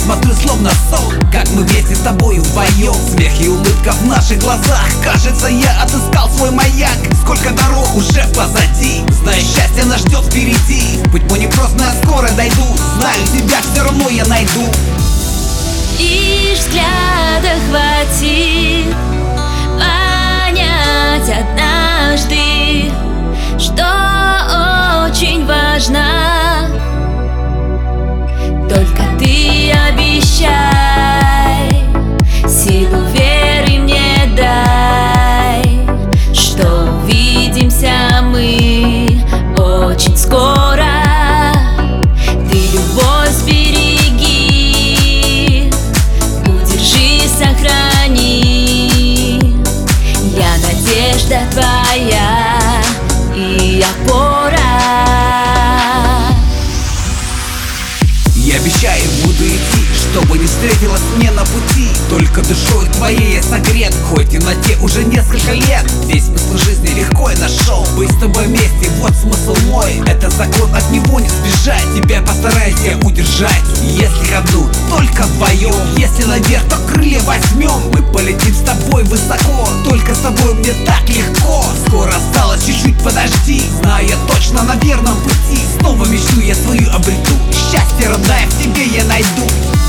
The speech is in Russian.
смотрю словно сон, как мы вместе с тобой вдвоем. Смех и улыбка в наших глазах. Кажется, я отыскал свой маяк. Сколько дорог уже позади. Знаю, счастье нас ждет впереди. Путь мой непрост, но я скоро дойду. Знаю, тебя все равно я найду. Лишь взгляда хватит понять однажды, что очень важно. Только ты обещай, силу веры мне дай, что увидимся мы очень скоро. Ты любовь сбереги, удержи, сохрани. Я надежда твоя и опора. Я обещаю, буду идти, чтобы не встретилась мне на пути. Только душой твоей я согрет, хоть в темноте уже несколько лет. Здесь смысл жизни легко я нашел. Быть с тобой вместе, вот смысл мой. Это закон, от него не сбежать. Тебя постараюсь я удержать. Если ходу, только вдвоем. Если наверх, то крылья возьмем. Мы полетим с тобой высоко. Только с тобой мне так легко. Скоро осталось чуть-чуть, подожди. Знаю я точно на верном пути. Снова мечту я свою обрету. Счастье, родная, в тебе я найду.